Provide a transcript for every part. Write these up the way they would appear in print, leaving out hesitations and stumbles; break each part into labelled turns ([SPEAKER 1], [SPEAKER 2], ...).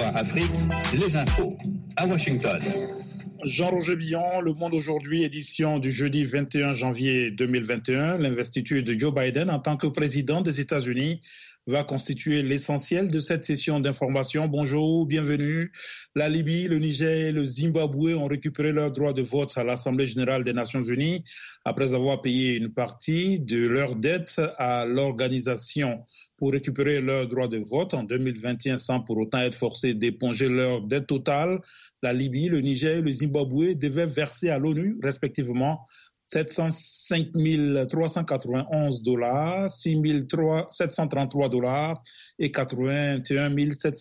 [SPEAKER 1] VOA Afrique, les infos à Washington.
[SPEAKER 2] Jean-Roger Billon, Le Monde aujourd'hui, édition du jeudi 21 janvier 2021. L'investiture de Joe Biden en tant que président des États-Unis va constituer l'essentiel de cette session d'information. Bonjour, bienvenue. La Libye, le Niger et le Zimbabwe ont récupéré leur droit de vote à l'Assemblée générale des Nations unies après avoir payé une partie de leur dette à l'organisation pour récupérer leur droit de vote en 2021 sans pour autant être forcés d'éponger leur dette totale. La Libye, le Niger et le Zimbabwe devaient verser à l'ONU respectivement 705 391 $, 6 733 $ et 81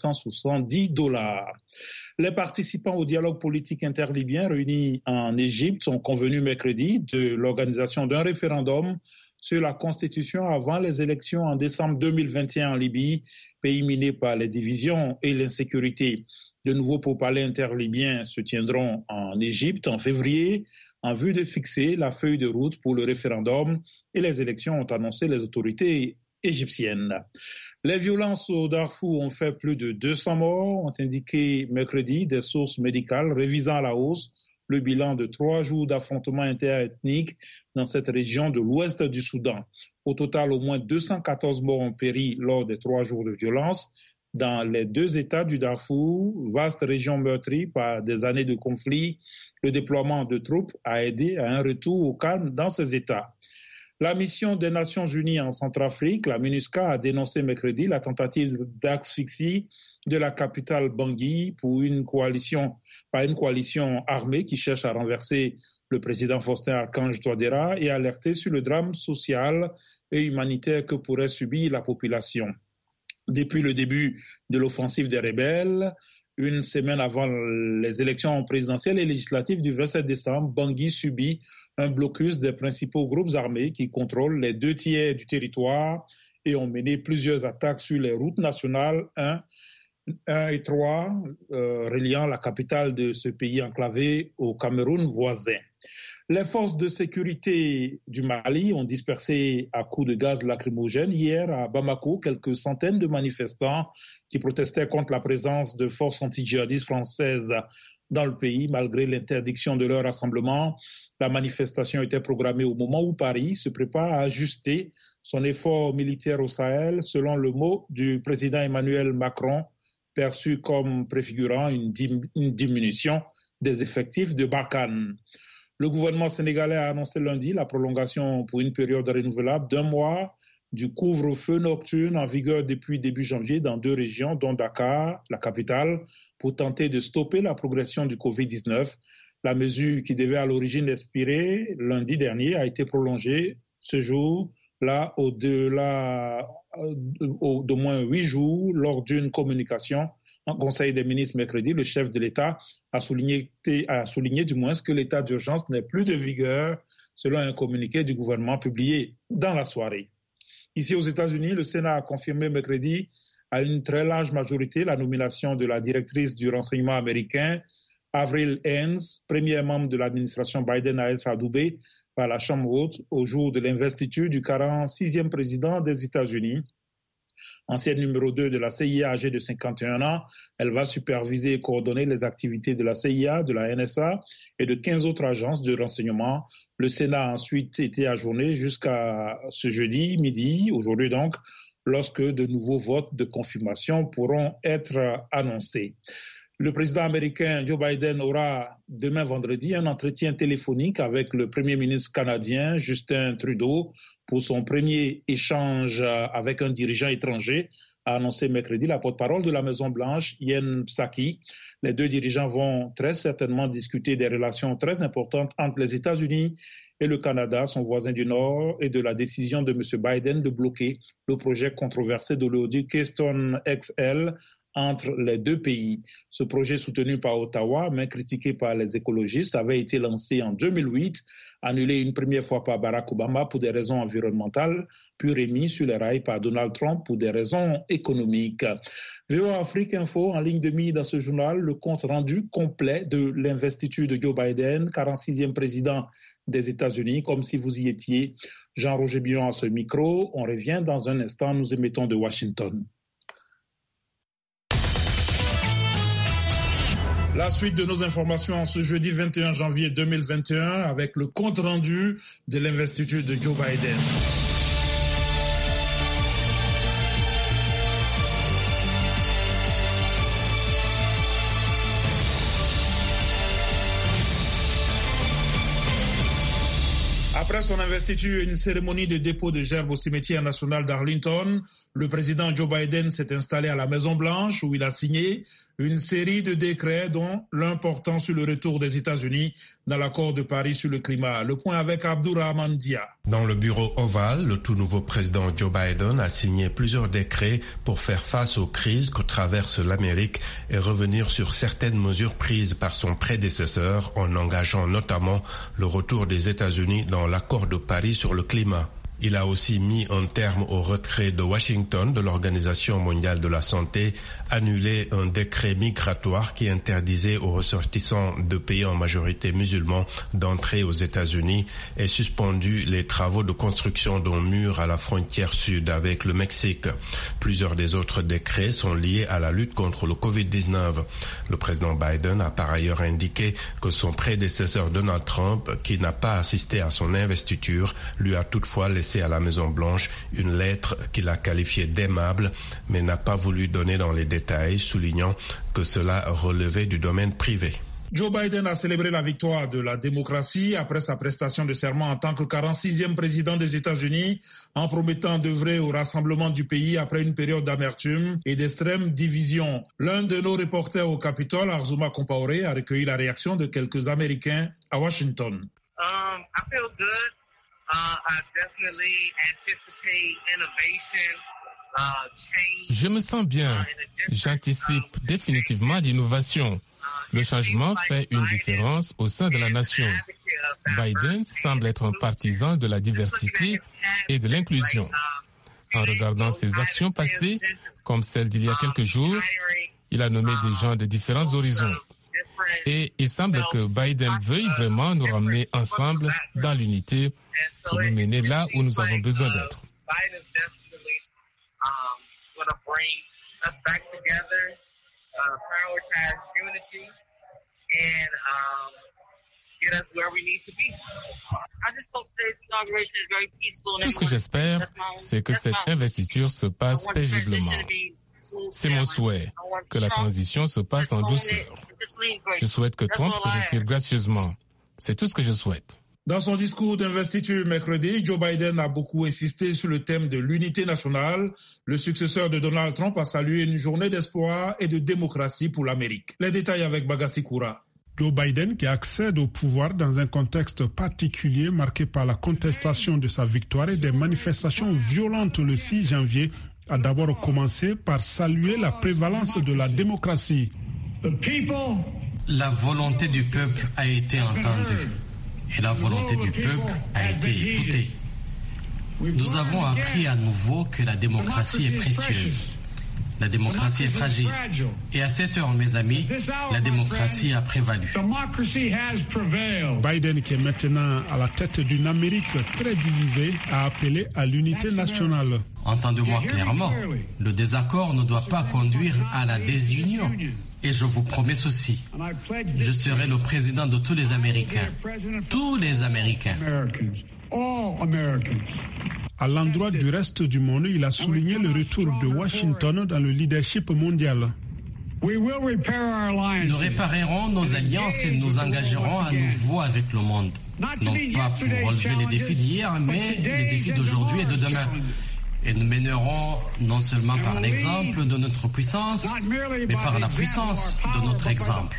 [SPEAKER 2] 770 $. Les participants au dialogue politique interlibyen réunis en Égypte ont convenu mercredi de l'organisation d'un référendum sur la Constitution avant les élections en décembre 2021 en Libye, pays miné par les divisions et l'insécurité. De nouveaux pourparlers interlibyens se tiendront en Égypte en février en vue de fixer la feuille de route pour le référendum et les élections ont annoncé les autorités égyptiennes. Les violences au Darfour ont fait plus de 200 morts, ont indiqué mercredi des sources médicales révisant à la hausse le bilan de 3 jours d'affrontements interethniques dans cette région de l'ouest du Soudan. Au total, au moins 214 morts ont péri lors des 3 jours de violence dans les 2 États du Darfour, vaste région meurtrie par des années de conflits. Le déploiement de troupes a aidé à un retour au calme dans ces États. La mission des Nations Unies en Centrafrique, la MINUSCA, a dénoncé mercredi la tentative d'asphyxie de la capitale Bangui par une coalition armée qui cherche à renverser le président Faustin Archange Touadéra et alerté sur le drame social et humanitaire que pourrait subir la population. Depuis le début de l'offensive des rebelles, une semaine avant les élections présidentielles et législatives du 27 décembre, Bangui subit un blocus des principaux groupes armés qui contrôlent les 2 tiers du territoire et ont mené plusieurs attaques sur les routes nationales 1 et 3, reliant la capitale de ce pays enclavé au Cameroun voisin. Les forces de sécurité du Mali ont dispersé à coups de gaz lacrymogène hier à Bamako quelques centaines de manifestants qui protestaient contre la présence de forces anti-djihadistes françaises dans le pays malgré l'interdiction de leur rassemblement. La manifestation était programmée au moment où Paris se prépare à ajuster son effort militaire au Sahel, selon le mot du président Emmanuel Macron, perçu comme préfigurant une diminution des effectifs de Barkhane. Le gouvernement sénégalais a annoncé lundi la prolongation pour une période renouvelable d'1 mois du couvre-feu nocturne en vigueur depuis début janvier dans 2 régions, dont Dakar, la capitale, pour tenter de stopper la progression du Covid-19. La mesure qui devait à l'origine expirer lundi dernier a été prolongée ce jour-là au-delà d'au moins 8 jours lors d'une communication en Conseil des ministres mercredi. Le chef de l'État a souligné du moins que l'état d'urgence n'est plus de vigueur selon un communiqué du gouvernement publié dans la soirée. Ici aux États-Unis, le Sénat a confirmé mercredi à une très large majorité la nomination de la directrice du renseignement américain, Avril Haines, première membre de l'administration Biden à être adoubée par la Chambre haute au jour de l'investiture du 46e président des États-Unis. Ancienne numéro 2 de la CIA âgée de 51 ans, elle va superviser et coordonner les activités de la CIA, de la NSA et de 15 autres agences de renseignement. Le Sénat a ensuite été ajourné jusqu'à ce jeudi midi, aujourd'hui donc, lorsque de nouveaux votes de confirmation pourront être annoncés. Le président américain Joe Biden aura demain vendredi un entretien téléphonique avec le premier ministre canadien Justin Trudeau pour son premier échange avec un dirigeant étranger, a annoncé mercredi la porte-parole de la Maison-Blanche, Jen Psaki. Les 2 dirigeants vont très certainement discuter des relations très importantes entre les États-Unis et le Canada, son voisin du Nord, et de la décision de M. Biden de bloquer le projet controversé de l'oléoduc Keystone XL entre les 2 pays. Ce projet soutenu par Ottawa, mais critiqué par les écologistes, avait été lancé en 2008, annulé une première fois par Barack Obama pour des raisons environnementales, puis remis sur les rails par Donald Trump pour des raisons économiques. VOA Afrique Info, en ligne de mire dans ce journal, le compte rendu complet de l'investiture de Joe Biden, 46e président des États-Unis, comme si vous y étiez. Jean-Roger Billon à ce micro. On revient dans un instant, nous émettons de Washington. La suite de nos informations en ce jeudi 21 janvier 2021 avec le compte-rendu de l'investiture de Joe Biden. Après son investiture et une cérémonie de dépôt de gerbes au cimetière national d'Arlington, le président Joe Biden s'est installé à la Maison-Blanche où il a signé une série de décrets dont l'un portant sur le retour des États-Unis dans l'accord de Paris sur le climat. Le point avec Abdourahmane Dia.
[SPEAKER 3] Dans le bureau ovale, le tout nouveau président Joe Biden a signé plusieurs décrets pour faire face aux crises que traverse l'Amérique et revenir sur certaines mesures prises par son prédécesseur en engageant notamment le retour des États-Unis dans l'accord de Paris sur le climat. Il a aussi mis un terme au retrait de Washington de l'Organisation mondiale de la santé, annulé un décret migratoire qui interdisait aux ressortissants de pays en majorité musulmans d'entrer aux États-Unis et suspendu les travaux de construction d'un mur à la frontière sud avec le Mexique. Plusieurs des autres décrets sont liés à la lutte contre le Covid-19. Le président Biden a par ailleurs indiqué que son prédécesseur Donald Trump, qui n'a pas assisté à son investiture, lui a toutefois laissé à la Maison-Blanche une lettre qu'il a qualifiée d'aimable, mais n'a pas voulu donner dans les détails, soulignant que cela relevait du domaine privé.
[SPEAKER 2] Joe Biden a célébré la victoire de la démocratie après sa prestation de serment en tant que 46e président des États-Unis, en promettant d'œuvrer au rassemblement du pays après une période d'amertume et d'extrême division. L'un de nos reporters au Capitole, Arzuma Compaoré, a recueilli la réaction de quelques Américains à Washington.
[SPEAKER 4] I feel good. I definitely anticipate innovation, change.
[SPEAKER 5] Je me sens bien. J'anticipe définitivement l'innovation. Le changement fait une différence au sein de la nation. Biden semble être un partisan de la diversité et de l'inclusion. En regardant ses actions passées, comme celle d'il y a quelques jours, il a nommé des gens de différents horizons. Et il semble que Biden veuille vraiment nous ramener ensemble dans l'unité pour nous mener là où nous avons besoin d'être. Tout ce que j'espère, c'est que cette investiture se passe paisiblement. C'est mon souhait, que la transition se passe en douceur. Je souhaite que Trump se retire gracieusement. C'est tout ce que je souhaite.
[SPEAKER 2] Dans son discours d'investiture mercredi, Joe Biden a beaucoup insisté sur le thème de l'unité nationale. Le successeur de Donald Trump a salué une journée d'espoir et de démocratie pour l'Amérique. Les détails avec Bagassi Koura.
[SPEAKER 6] Joe Biden, qui accède au pouvoir dans un contexte particulier marqué par la contestation de sa victoire et des manifestations violentes le 6 janvier, a d'abord commencé par saluer la prévalence de la démocratie.
[SPEAKER 7] La volonté du peuple a été entendue et la volonté du peuple a été écoutée. Nous avons appris à nouveau que la démocratie est précieuse. La démocratie est fragile. Et à cette heure, mes amis, la démocratie a prévalu.
[SPEAKER 6] Biden, qui est maintenant à la tête d'une Amérique très divisée, a appelé à l'unité nationale.
[SPEAKER 7] Entendez-moi clairement, le désaccord ne doit pas conduire à la désunion. Et je vous promets ceci, je serai le président de tous les Américains. Tous les Américains.
[SPEAKER 6] À l'endroit du reste du monde, il a souligné le retour de Washington dans le leadership mondial.
[SPEAKER 7] Nous réparerons nos alliances et nous engagerons à nouveau avec le monde. Non pas pour relever les défis d'hier, mais les défis d'aujourd'hui et de demain. Et nous mènerons non seulement par l'exemple de notre puissance, mais par la puissance de notre exemple.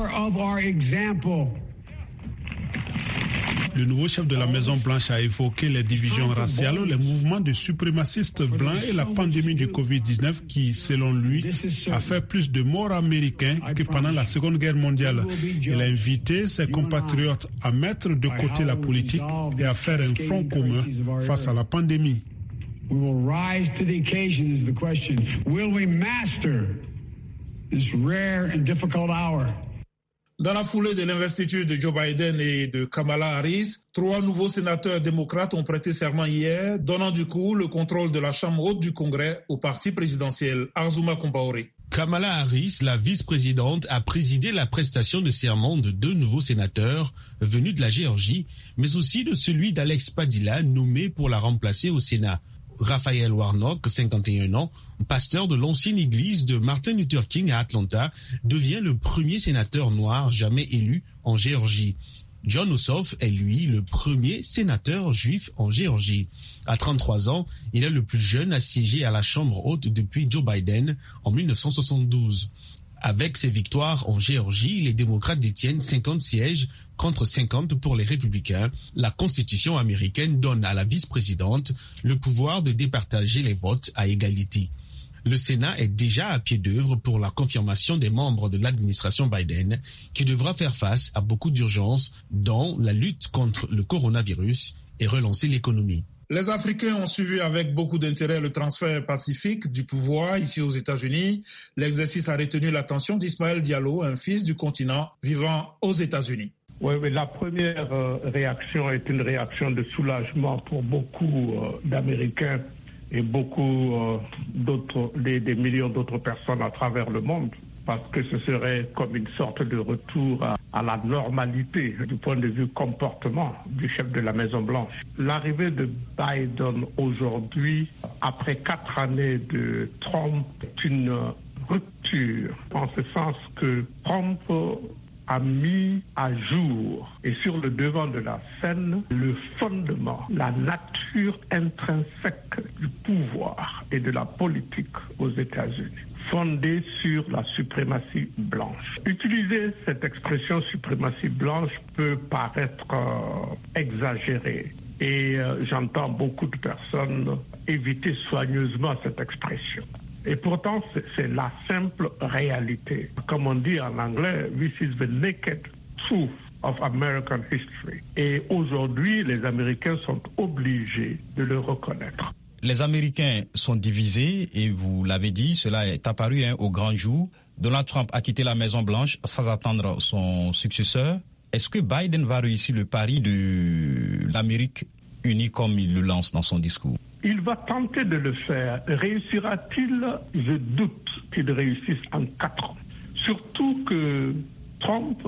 [SPEAKER 6] Le nouveau chef de la Maison-Blanche a évoqué les divisions raciales, les mouvements de suprémacistes blancs et la pandémie du Covid-19 qui, selon lui, a fait plus de morts américains que pendant la Seconde Guerre mondiale. Il a invité ses compatriotes à mettre de côté la politique et à faire un front commun face à la pandémie.
[SPEAKER 8] We will rise to the occasion is the question. Will we master this rare and difficult hour?
[SPEAKER 2] Dans la foulée de l'investiture de Joe Biden et de Kamala Harris, 3 nouveaux sénateurs démocrates ont prêté serment hier, donnant du coup le contrôle de la Chambre haute du Congrès au parti présidentiel. Arzuma Compaoré.
[SPEAKER 9] Kamala Harris, la vice-présidente, a présidé la prestation de serment de 2 nouveaux sénateurs venus de la Géorgie, mais aussi de celui d'Alex Padilla, nommé pour la remplacer au Sénat. Raphaël Warnock, 51 ans, pasteur de l'ancienne église de Martin Luther King à Atlanta, devient le premier sénateur noir jamais élu en Géorgie. Jon Ossoff est, lui, le premier sénateur juif en Géorgie. À 33 ans, il est le plus jeune à siéger à la Chambre haute depuis Joe Biden en 1972. Avec ses victoires en Géorgie, les démocrates détiennent 50 sièges contre 50 pour les républicains. La Constitution américaine donne à la vice-présidente le pouvoir de départager les votes à égalité. Le Sénat est déjà à pied d'œuvre pour la confirmation des membres de l'administration Biden, qui devra faire face à beaucoup d'urgences, dont la lutte contre le coronavirus et relancer l'économie.
[SPEAKER 2] Les Africains ont suivi avec beaucoup d'intérêt le transfert pacifique du pouvoir ici aux États-Unis. L'exercice a retenu l'attention d'Ismaël Diallo, un fils du continent vivant aux États-Unis.
[SPEAKER 10] Oui, la première réaction est une réaction de soulagement pour beaucoup d'Américains et beaucoup des millions d'autres personnes à travers le monde, parce que ce serait comme une sorte de retour à la normalité du point de vue comportement du chef de la Maison-Blanche. L'arrivée de Biden aujourd'hui, après 4 années de Trump, est une rupture, en ce sens que Trump a mis à jour et sur le devant de la scène le fondement, la nature intrinsèque du pouvoir et de la politique aux États-Unis, fondée sur la suprématie blanche. Utiliser cette expression suprématie blanche peut paraître exagéré et j'entends beaucoup de personnes éviter soigneusement cette expression. Et pourtant, c'est la simple réalité. Comme on dit en anglais, this is the naked truth of American history. Et aujourd'hui, les Américains sont obligés de le reconnaître.
[SPEAKER 11] Les Américains sont divisés et vous l'avez dit, cela est apparu au grand jour. Donald Trump a quitté la Maison-Blanche sans attendre son successeur. Est-ce que Biden va réussir le pari de l'Amérique unie comme il le lance dans son discours?
[SPEAKER 10] Il va tenter de le faire. Réussira-t-il? Je doute qu'il réussisse en 4 ans. Surtout que Trump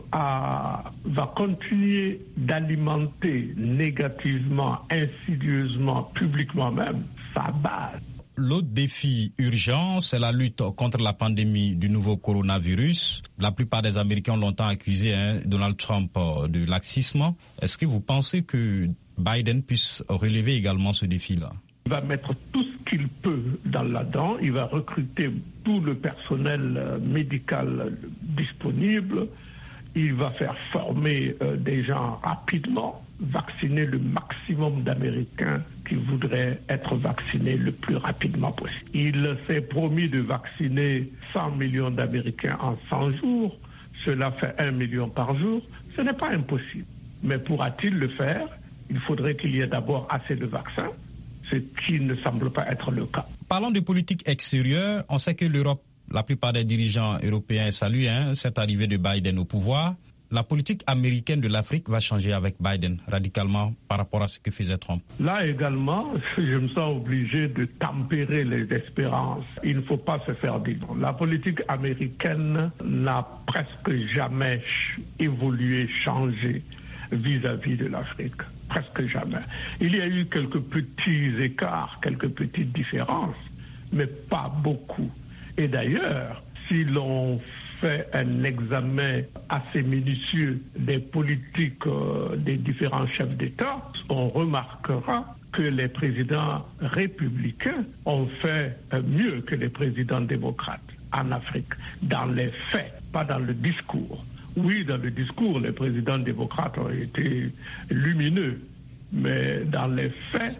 [SPEAKER 10] va continuer d'alimenter négativement, insidieusement, publiquement même, sa base.
[SPEAKER 11] L'autre défi urgent, c'est la lutte contre la pandémie du nouveau coronavirus. La plupart des Américains ont longtemps accusé Donald Trump de laxisme. Est-ce que vous pensez que Biden puisse relever également ce défi-là?
[SPEAKER 10] Il va mettre tout ce qu'il peut dans la dent. Il va recruter tout le personnel médical disponible. Il va faire former des gens rapidement, vacciner le maximum d'Américains qui voudraient être vaccinés le plus rapidement possible. Il s'est promis de vacciner 100 millions d'Américains en 100 jours. Cela fait 1 million par jour. Ce n'est pas impossible. Mais pourra-t-il le faire? Il faudrait qu'il y ait d'abord assez de vaccins, ce qui ne semble pas être le cas.
[SPEAKER 11] Parlons de politique extérieure. On sait que l'Europe, la plupart des dirigeants européens saluent cette arrivée de Biden au pouvoir. La politique américaine de l'Afrique va changer avec Biden radicalement par rapport à ce que faisait Trump.
[SPEAKER 10] Là également, je me sens obligé de tempérer les espérances. Il ne faut pas se faire dire. La politique américaine n'a presque jamais évolué, changé vis-à-vis de l'Afrique. Presque jamais. Il y a eu quelques petits écarts, quelques petites différences, mais pas beaucoup. Et d'ailleurs, si l'on fait un examen assez minutieux des politiques des différents chefs d'État, on remarquera que les présidents républicains ont fait mieux que les présidents démocrates en Afrique, dans les faits, pas dans le discours. Oui, dans le discours, les présidents démocrates ont été lumineux, mais dans les faits,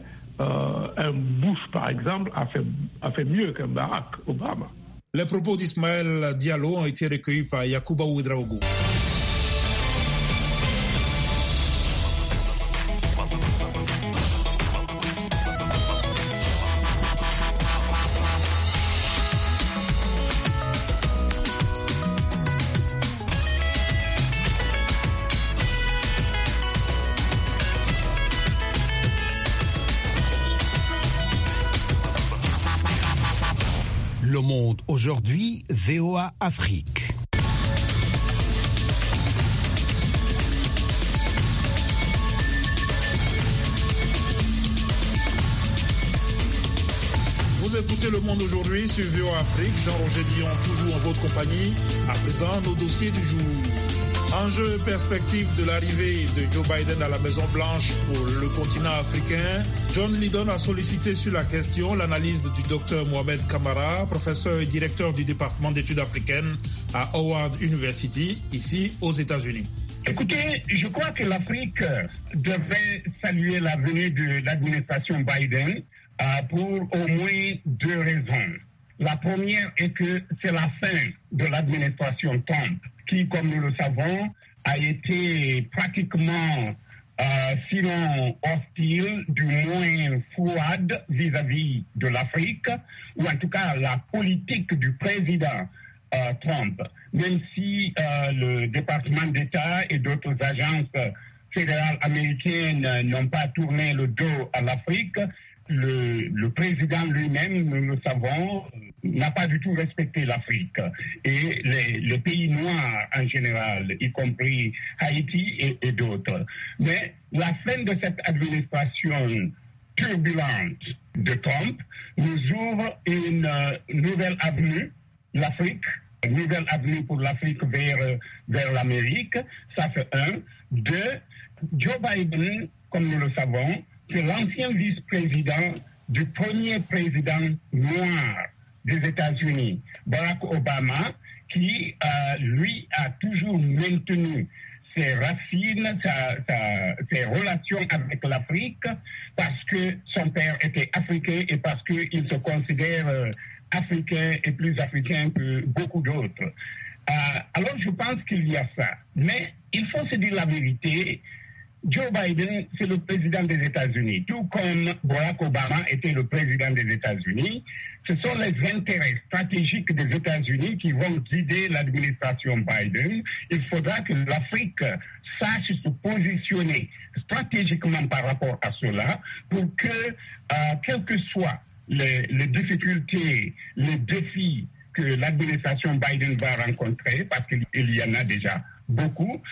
[SPEAKER 10] un Bush, par exemple, a fait mieux qu'un Barack Obama.
[SPEAKER 2] Les propos d'Ismaël Diallo ont été recueillis par Yacouba Ouedraogo.
[SPEAKER 12] Le Monde aujourd'hui, VOA Afrique.
[SPEAKER 2] Vous écoutez Le Monde aujourd'hui sur VOA Afrique. Jean-Roger Dion, toujours en votre compagnie. À présent, nos dossiers du jour. Enjeu perspective de l'arrivée de Joe Biden à la Maison-Blanche pour le continent africain. John Lydon a sollicité sur la question l'analyse du docteur Mohamed Camara, professeur et directeur du département d'études africaines à Howard University, ici aux États-Unis.
[SPEAKER 13] Écoutez, je crois que l'Afrique devrait saluer la venue de l'administration Biden pour au moins deux raisons. La première est que c'est la fin de l'administration Trump, qui, comme nous le savons, a été pratiquement, sinon hostile, du moins froide vis-à-vis de l'Afrique, ou en tout cas la politique du président Trump. Même si le département d'État et d'autres agences fédérales américaines n'ont pas tourné le dos à l'Afrique, le président lui-même, nous le savons, n'a pas du tout respecté l'Afrique et les pays noirs en général, y compris Haïti et d'autres. Mais la fin de cette administration turbulente de Trump nous ouvre une nouvelle avenue, l'Afrique, une nouvelle avenue pour l'Afrique vers l'Amérique. Ça fait un. Deux, Joe Biden, comme nous le savons, c'est l'ancien vice-président du premier président noir des États-Unis, Barack Obama, qui, lui, a toujours maintenu ses racines, ses relations avec l'Afrique, parce que son père était africain et parce qu'il se considère africain et plus africain que beaucoup d'autres. Alors, je pense qu'il y a ça. Mais il faut se dire la vérité. Joe Biden, c'est le président des États-Unis. Tout comme Barack Obama était le président des États-Unis, ce sont les intérêts stratégiques des États-Unis qui vont guider l'administration Biden. Il faudra que l'Afrique sache se positionner stratégiquement par rapport à cela pour que, quelles que soient les difficultés, les défis que l'administration Biden va rencontrer, parce qu'il y en a déjà beaucoup,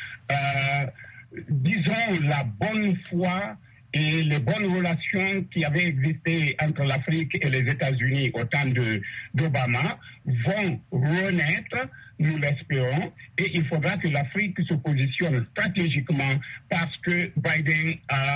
[SPEAKER 13] disons, la bonne foi et les bonnes relations qui avaient existé entre l'Afrique et les États-Unis au temps d'Obama vont renaître, nous l'espérons, et il faudra que l'Afrique se positionne stratégiquement parce que Biden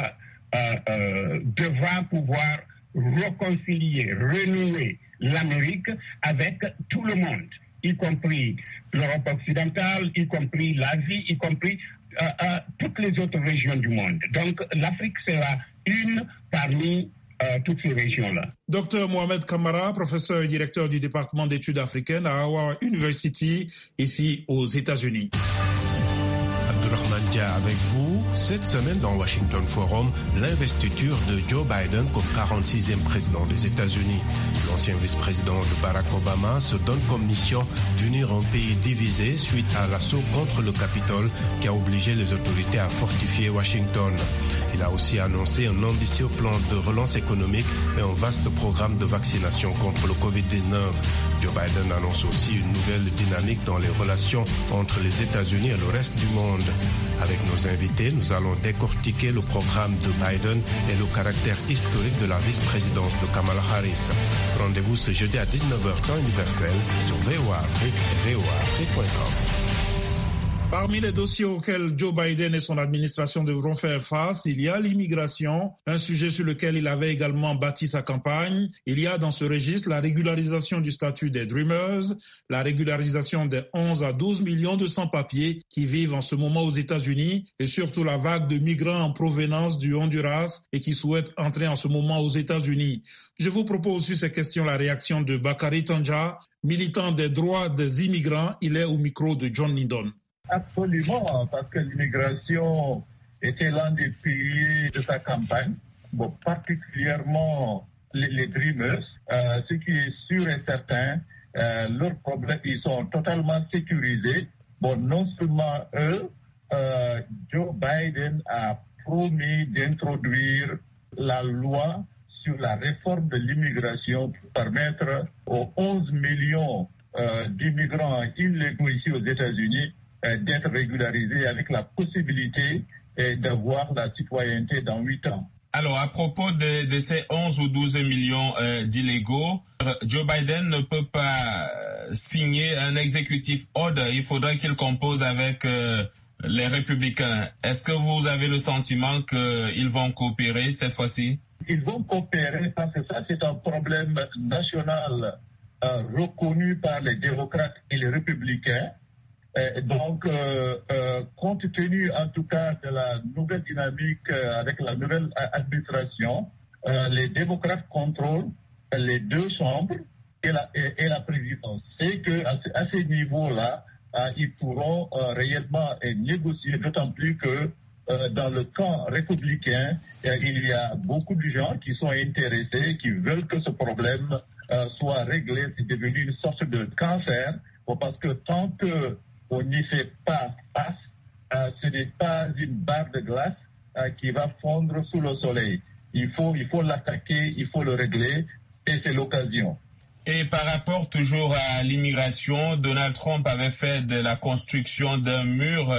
[SPEAKER 13] devra pouvoir réconcilier, renouer l'Amérique avec tout le monde, y compris l'Europe occidentale, y compris l'Asie, y compris toutes les autres régions du monde. Donc l'Afrique sera une parmi toutes ces régions-là.
[SPEAKER 2] Docteur Mohamed Camara, professeur et directeur du département d'études africaines à Howard University, ici aux États-Unis.
[SPEAKER 3] Abdurrahman Dia avec vous. Cette semaine dans Washington Forum, l'investiture de Joe Biden comme 46e président des États-Unis. L'ancien vice-président de Barack Obama se donne comme mission d'unir un pays divisé suite à l'assaut contre le Capitole qui a obligé les autorités à fortifier Washington. Il a aussi annoncé un ambitieux plan de relance économique et un vaste programme de vaccination contre le Covid-19. Joe Biden annonce aussi une nouvelle dynamique dans les relations entre les États-Unis et le reste du monde. Avec nos invités, nous allons décortiquer le programme de Biden et le caractère historique de la vice-présidence de Kamala Harris. Rendez-vous ce jeudi à 19h temps universel sur VOA Afrique et voaafrique.com.
[SPEAKER 2] Parmi les dossiers auxquels Joe Biden et son administration devront faire face, il y a l'immigration, un sujet sur lequel il avait également bâti sa campagne. Il y a dans ce registre la régularisation du statut des Dreamers, la régularisation des 11 à 12 millions de sans-papiers qui vivent en ce moment aux États-Unis et surtout la vague de migrants en provenance du Honduras et qui souhaitent entrer en ce moment aux États-Unis. Je vous propose sur ces questions la réaction de Bakary Tandja, militant des droits des immigrants. Il est au micro de John Lydon.
[SPEAKER 14] Absolument, parce que l'immigration était l'un des piliers de sa campagne, particulièrement les Dreamers. Ce qui est sûr et certain, leurs problèmes, ils sont totalement sécurisés. Non seulement eux, Joe Biden a promis d'introduire la loi sur la réforme de l'immigration pour permettre aux 11 millions d'immigrants illégaux ici aux États-Unis d'être régularisés avec la possibilité d'avoir la citoyenneté dans 8 ans.
[SPEAKER 15] Alors, à propos de ces 11 ou 12 millions d'illégaux, Joe Biden ne peut pas signer un executive order. Il faudrait qu'il compose avec les républicains. Est-ce que vous avez le sentiment qu'ils vont coopérer cette fois-ci?
[SPEAKER 14] Ils vont coopérer parce que ça, c'est un problème national reconnu par les démocrates et les républicains. Donc, compte tenu en tout cas de la nouvelle dynamique avec la nouvelle administration, les démocrates contrôlent les 2 chambres et la présidence. C'est qu'à ces niveaux-là, ils pourront réellement négocier, d'autant plus que dans le camp républicain, il y a beaucoup de gens qui sont intéressés, qui veulent que ce problème soit réglé. C'est devenu une sorte de cancer, parce que tant que on n'y fait pas face, ce n'est pas une barre de glace qui va fondre sous le soleil. Il faut l'attaquer, il faut le régler, et c'est l'occasion.
[SPEAKER 15] Et par rapport toujours à l'immigration, Donald Trump avait fait de la construction d'un mur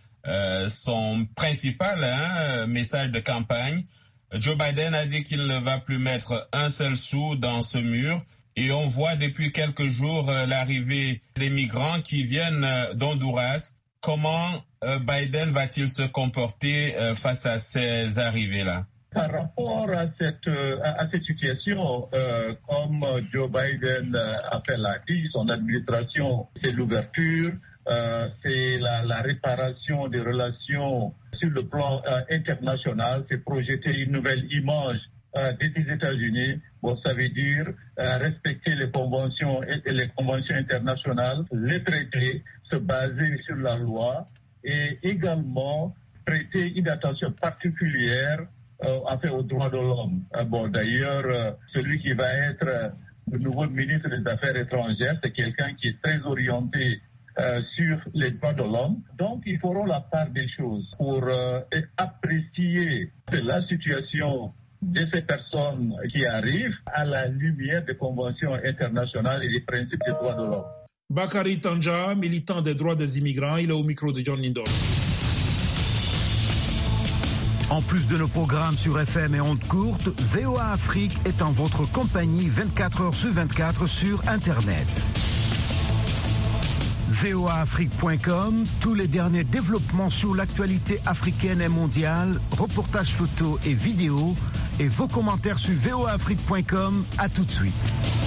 [SPEAKER 15] son principal message de campagne. Joe Biden a dit qu'il ne va plus mettre un seul sou dans ce mur. Et on voit depuis quelques jours l'arrivée des migrants qui viennent d'Honduras. Comment Biden va-t-il se comporter face à ces arrivées-là?
[SPEAKER 14] Par rapport à cette situation, comme Joe Biden l'a dit, son administration, c'est l'ouverture, c'est la réparation des relations sur le plan international, c'est projeter une nouvelle image des États-Unis. Bon, ça veut dire respecter les conventions internationales, les traités, se baser sur la loi et également prêter une attention particulière aux droits de l'homme. D'ailleurs, celui qui va être le nouveau ministre des Affaires étrangères, c'est quelqu'un qui est très orienté sur les droits de l'homme. Donc, ils feront la part des choses pour apprécier la situation de ces personnes qui arrivent à la lumière des conventions internationales et des principes des droits de l'homme.
[SPEAKER 2] Bakary Tandja, militant des droits des immigrants, il est au micro de John Lindor.
[SPEAKER 12] En plus de nos programmes sur FM et ondes courtes, VOA Afrique est en votre compagnie 24 heures sur 24 sur Internet. voaafrique.com, tous les derniers développements sur l'actualité africaine et mondiale, reportages photos et vidéos, et vos commentaires sur voaafrique.com. À tout de suite.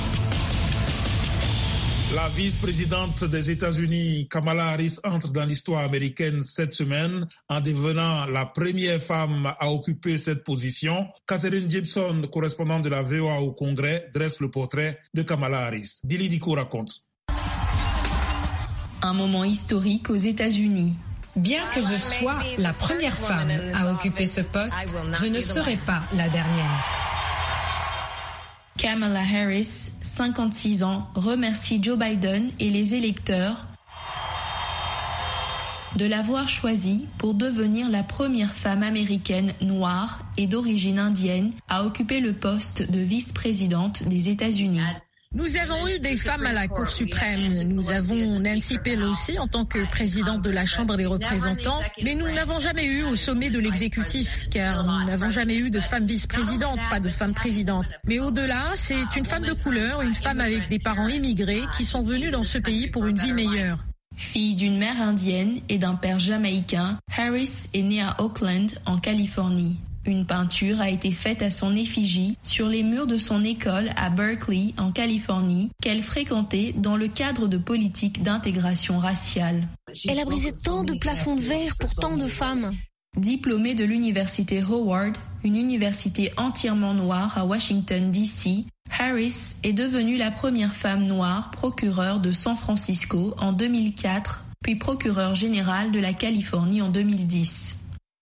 [SPEAKER 2] La vice-présidente des États-Unis, Kamala Harris, entre dans l'histoire américaine cette semaine en devenant la première femme à occuper cette position. Catherine Gibson, correspondante de la VOA au Congrès, dresse le portrait de Kamala Harris. Dili Diko raconte.
[SPEAKER 16] Un moment historique aux États-Unis.
[SPEAKER 17] Bien que je sois la première femme à occuper ce poste, je ne serai pas la dernière.
[SPEAKER 16] Kamala Harris, 56 ans, remercie Joe Biden et les électeurs de l'avoir choisie pour devenir la première femme américaine noire et d'origine indienne à occuper le poste de vice-présidente des États-Unis.
[SPEAKER 17] Nous avons eu des femmes à la Cour suprême. Nous avons Nancy Pelosi en tant que présidente de la Chambre des représentants, mais nous n'avons jamais eu au sommet de l'exécutif, car nous n'avons jamais eu de femme vice-présidente, pas de femme présidente. Mais au-delà, c'est une femme de couleur, une femme avec des parents immigrés qui sont venus dans ce pays pour une vie meilleure.
[SPEAKER 16] Fille d'une mère indienne et d'un père jamaïcain, Harris est née à Oakland, en Californie. Une peinture a été faite à son effigie sur les murs de son école à Berkeley, en Californie, qu'elle fréquentait dans le cadre de politiques d'intégration raciale.
[SPEAKER 18] Elle a brisé tant de plafonds de verre pour tant de femmes.
[SPEAKER 16] Diplômée de l'université Howard, une université entièrement noire à Washington, D.C., Harris est devenue la première femme noire procureure de San Francisco en 2004, puis procureure générale de la Californie en 2010.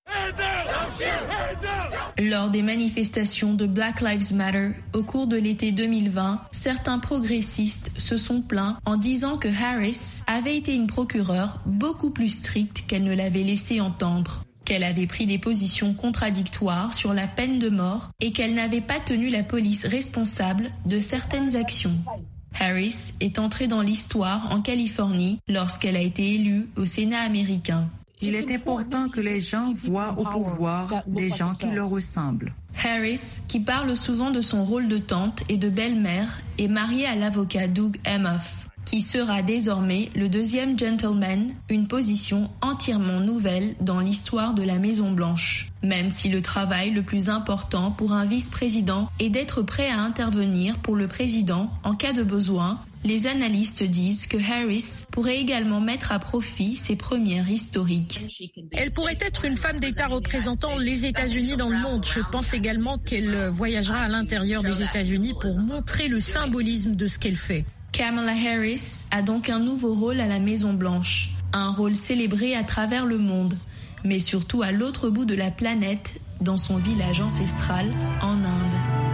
[SPEAKER 16] Lors des manifestations de Black Lives Matter au cours de l'été 2020, certains progressistes se sont plaints en disant que Harris avait été une procureure beaucoup plus stricte qu'elle ne l'avait laissé entendre. qu'elle avait pris des positions contradictoires sur la peine de mort et qu'elle n'avait pas tenu la police responsable de certaines actions. Harris est entrée dans l'histoire en Californie lorsqu'elle a été élue au Sénat américain.
[SPEAKER 19] Il est important que les gens voient au pouvoir des gens qui leur ressemblent.
[SPEAKER 16] Harris, qui parle souvent de son rôle de tante et de belle-mère, est mariée à l'avocat Doug Emhoff, qui sera désormais le deuxième gentleman, une position entièrement nouvelle dans l'histoire de la Maison-Blanche. Même si le travail le plus important pour un vice-président est d'être prêt à intervenir pour le président en cas de besoin, les analystes disent que Harris pourrait également mettre à profit ses premières historiques.
[SPEAKER 17] Elle pourrait être une femme d'État représentant les États-Unis dans le monde. Je pense également qu'elle voyagera à l'intérieur des États-Unis pour montrer le symbolisme de ce qu'elle fait.
[SPEAKER 16] Kamala Harris a donc un nouveau rôle à la Maison-Blanche, un rôle célébré à travers le monde, mais surtout à l'autre bout de la planète, dans son village ancestral en Inde.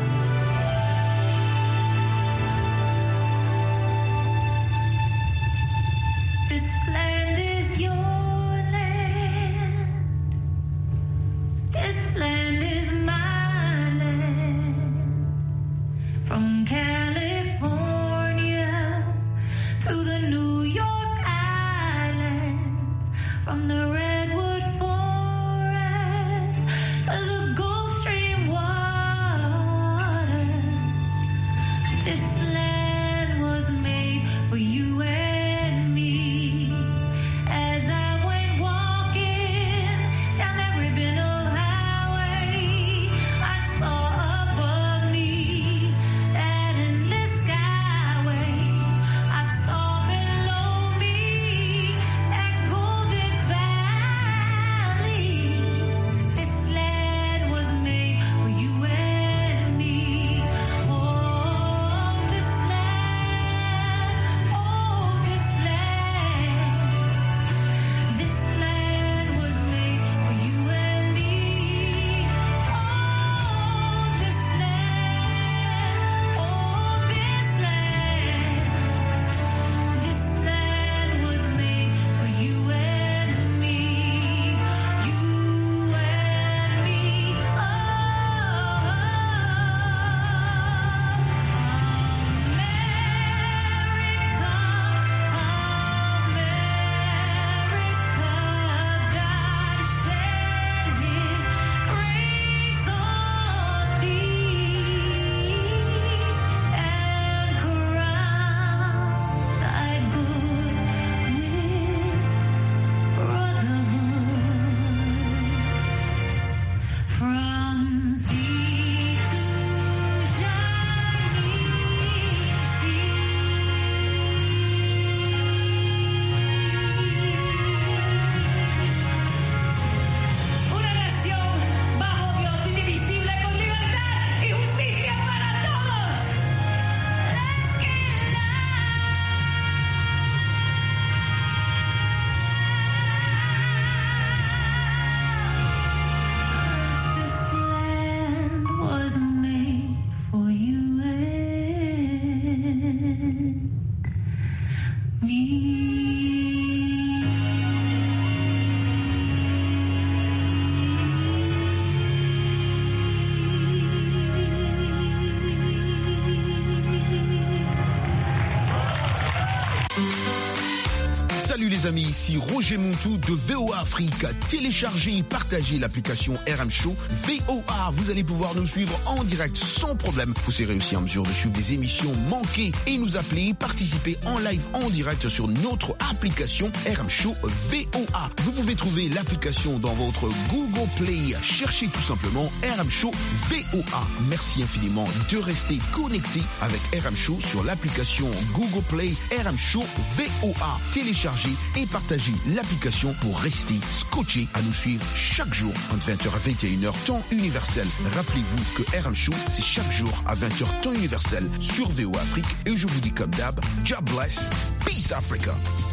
[SPEAKER 20] Salut les amis, ici Roger Montou de VOA Afrique. Téléchargez et partagez l'application RM Show VOA. Vous allez pouvoir nous suivre en direct sans problème. Vous serez aussi en mesure de suivre des émissions manquées et nous appeler, participer en live en direct sur notre application RM Show VOA. Vous pouvez trouver l'application dans votre Google Play. Cherchez tout simplement RM Show VOA. Merci infiniment de rester connecté avec RM Show sur l'application Google Play RM Show VOA. Téléchargez et partagez l'application pour rester scotché à nous suivre chaque jour entre 20h à 21h temps universel. Rappelez-vous que RM Show, c'est chaque jour à 20h temps universel sur VOA Afrique. Et je vous dis comme d'hab, God bless, peace Africa.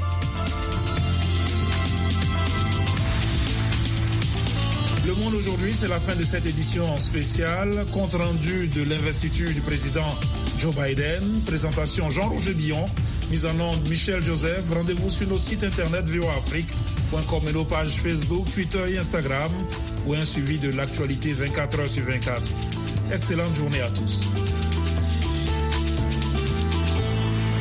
[SPEAKER 2] Le Monde aujourd'hui, c'est la fin de cette édition spéciale, compte rendu de l'investiture du président Joe Biden. Présentation Jean-Roger Billon. Mise en onde Michel Joseph. Rendez-vous sur notre site internet voaafrique.com et nos pages Facebook, Twitter et Instagram ou un suivi de l'actualité 24 heures sur 24. Excellente journée à tous.